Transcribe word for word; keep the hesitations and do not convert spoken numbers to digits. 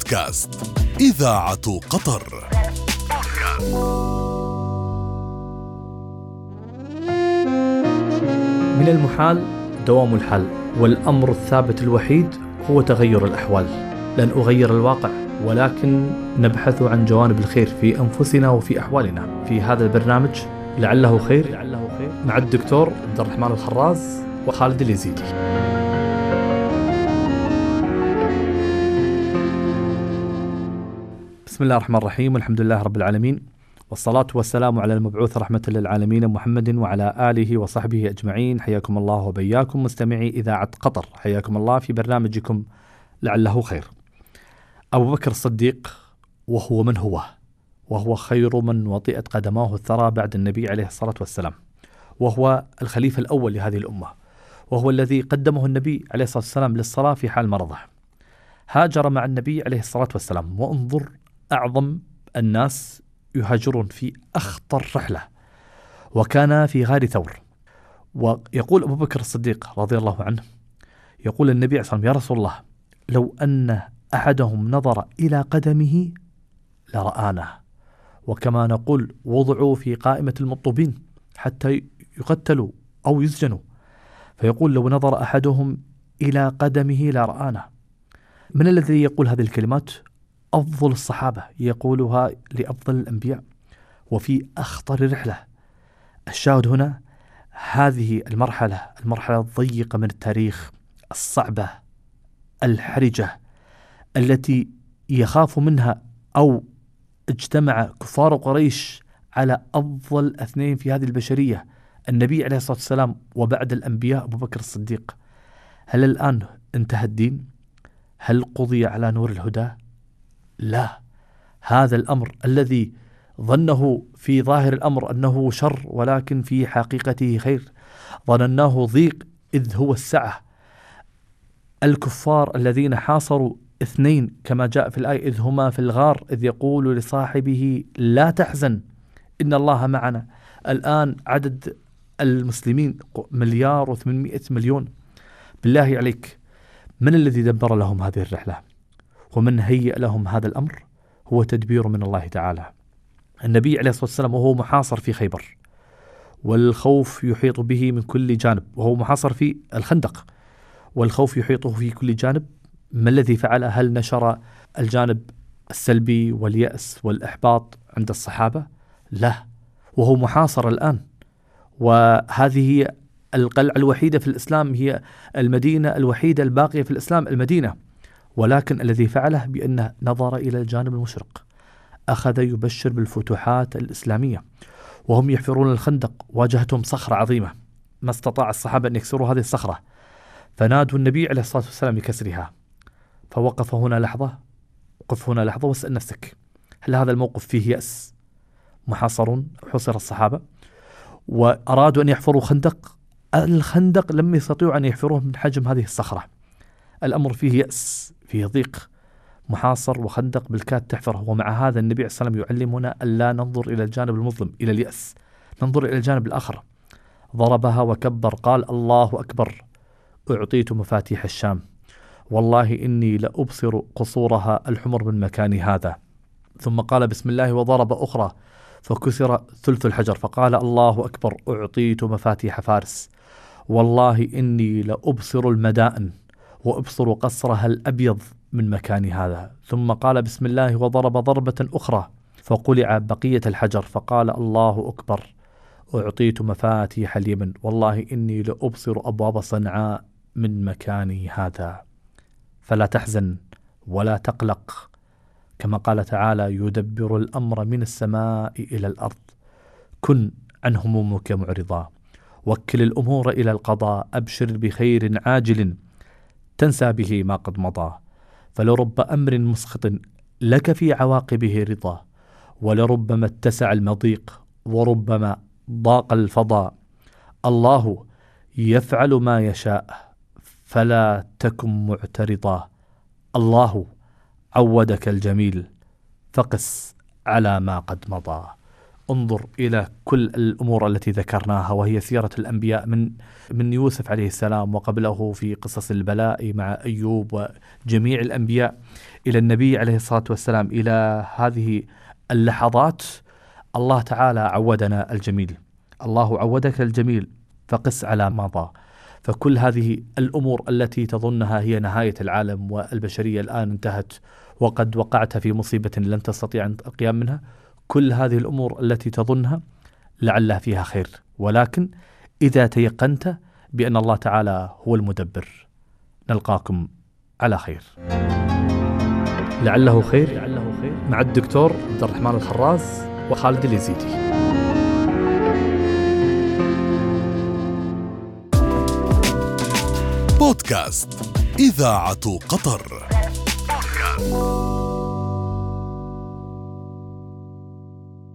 بودكاست إذاعة قطر. من المحال دوام الحال، والأمر الثابت الوحيد هو تغير الأحوال. لن أغير الواقع، ولكن نبحث عن جوانب الخير في أنفسنا وفي أحوالنا في هذا البرنامج لعله خير مع الدكتور عبد الرحمن الخراز وخالد اليزيدي. بسم الله الرحمن الرحيم، والحمد لله رب العالمين، والصلاة والسلام على المبعوث رحمة للعالمين محمد وعلى آله وصحبه أجمعين. حياكم الله وبياكم مستمعي إذاعة قطر، حياكم الله في برنامجكم لعله خير. أبو بكر الصديق، وهو من هو؟ وهو خير من وطئت قدماه الثرى بعد النبي عليه الصلاة والسلام، وهو الخليفة الأول لهذه الأمة، وهو الذي قدمه النبي عليه الصلاة والسلام للصلاة في حال مرضه. هاجر مع النبي عليه الصلاة والسلام، وانظر أعظم الناس يهاجرون في أخطر رحلة، وكان في غار ثور. ويقول أبو بكر الصديق رضي الله عنه، يقول النبي عليه الصلاة والسلام: يا رسول الله، لو أن أحدهم نظر إلى قدمه لرآنه. وكما نقول وضعوا في قائمة المطلوبين حتى يقتلوا أو يسجنوا، فيقول لو نظر أحدهم إلى قدمه لرآنه. من الذي يقول هذه الكلمات؟ أفضل الصحابة يقولها لأفضل الأنبياء وفي أخطر رحلة. الشاهد هنا هذه المرحلة المرحلة الضيقة من التاريخ، الصعبة الحرجة، التي يخاف منها أو اجتمع كفار قريش على أفضل اثنين في هذه البشرية، النبي عليه الصلاة والسلام وبعد الأنبياء أبو بكر الصديق. هل الآن انتهى الدين؟ هل قضي على نور الهدى؟ لا، هذا الأمر الذي ظنه في ظاهر الأمر أنه شر، ولكن في حقيقته خير. ظنناه ضيق إذ هو السعة. الكفار الذين حاصروا اثنين كما جاء في الآية: إذ هما في الغار إذ يقول لصاحبه لا تحزن إن الله معنا. الآن عدد المسلمين مليار وثمانمائة مليون. بالله عليك، من الذي دبر لهم هذه الرحلة ومن هيئ لهم هذا الأمر؟ هو تدبير من الله تعالى. النبي عليه الصلاة والسلام وهو محاصر في خيبر، والخوف يحيط به من كل جانب، وهو محاصر في الخندق والخوف يحيطه في كل جانب. ما الذي فعل؟ هل نشر الجانب السلبي واليأس والإحباط عند الصحابة؟ لا، وهو محاصر الآن، وهذه هي القلعة الوحيدة في الإسلام، هي المدينة الوحيدة الباقية في الإسلام، المدينة. ولكن الذي فعله بأنه نظر إلى الجانب المشرق، أخذ يبشر بالفتوحات الإسلامية. وهم يحفرون الخندق واجهتهم صخرة عظيمة، ما استطاع الصحابة أن يكسروا هذه الصخرة، فنادوا النبي عليه الصلاة والسلام لكسرها. فوقف هنا لحظة، وقف هنا لحظة واسأل نفسك: هل هذا الموقف فيه يأس؟ محاصرون، حصر الصحابة وأرادوا أن يحفروا خندق، الخندق لم يستطيعوا أن يحفروه من حجم هذه الصخرة. الأمر فيه يأس، فيه ضيق، محاصر وخندق بالكاد تحفره. ومع هذا النبي عليه الصلاة والسلام يعلمنا أن لا ننظر إلى الجانب المظلم، إلى اليأس، ننظر إلى الجانب الآخر. ضربها وكبر، قال: الله أكبر، أعطيت مفاتيح الشام، والله إني لأبصر قصورها الحمر من مكان هذا. ثم قال: بسم الله، وضرب أخرى فكسر ثلث الحجر، فقال: الله أكبر، أعطيت مفاتيح فارس، والله إني لأبصر المدائن وأبصر قصرها الأبيض من مكان هذا. ثم قال: بسم الله، وضرب ضربة أخرى فقلع بقية الحجر، فقال: الله أكبر، أعطيت مفاتيح اليمن، والله إني لأبصر أبواب صنعاء من مكاني هذا. فلا تحزن ولا تقلق، كما قال تعالى: يدبر الأمر من السماء إلى الأرض، كن عن همومك معرضا، وكل الأمور إلى القضاء، أبشر بخير عاجل تنسى به ما قد مضى، فلرب أمر مسخط لك في عواقبه رضا، ولربما اتسع المضيق وربما ضاق الفضاء، الله يفعل ما يشاء فلا تكن معترضا، الله عودك الجميل فقس على ما قد مضى. انظر إلى كل الأمور التي ذكرناها، وهي سيرة الأنبياء من من يوسف عليه السلام وقبله في قصص البلاء مع أيوب وجميع الأنبياء، إلى النبي عليه الصلاة والسلام، إلى هذه اللحظات. الله تعالى عودنا الجميل، الله عودك الجميل فقس على ما مضى. فكل هذه الأمور التي تظنها هي نهاية العالم والبشرية الآن انتهت وقد وقعت في مصيبة لن تستطيع القيام منها، كل هذه الأمور التي تظنها لعلها فيها خير، ولكن إذا تيقنت بأن الله تعالى هو المدبر. نلقاكم على خير. لعله خير مع الدكتور عبد الرحمن الخراز وخالد اليزيدي. بودكاست إذاعة قطر.